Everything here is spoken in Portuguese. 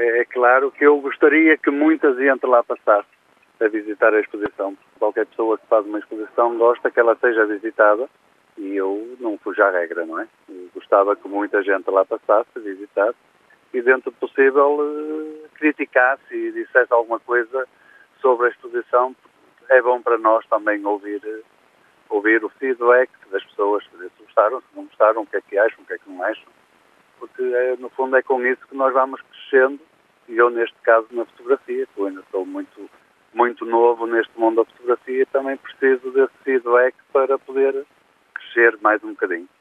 é claro que eu gostaria que muita gente lá passasse a visitar a exposição. Qualquer pessoa que faz uma exposição gosta que ela seja visitada e eu não fujo à regra, não é? Eu gostava que muita gente lá passasse, visitasse e, dentro do possível, criticasse e dissesse alguma coisa sobre a exposição. É bom para nós também ouvir o feedback das pessoas, se gostaram, se não gostaram, o que é que acham, o que é que não acham, porque no fundo é com isso que nós vamos crescendo, e eu neste caso na fotografia, que eu ainda sou muito novo neste mundo da fotografia, também preciso desse feedback para poder crescer mais um bocadinho.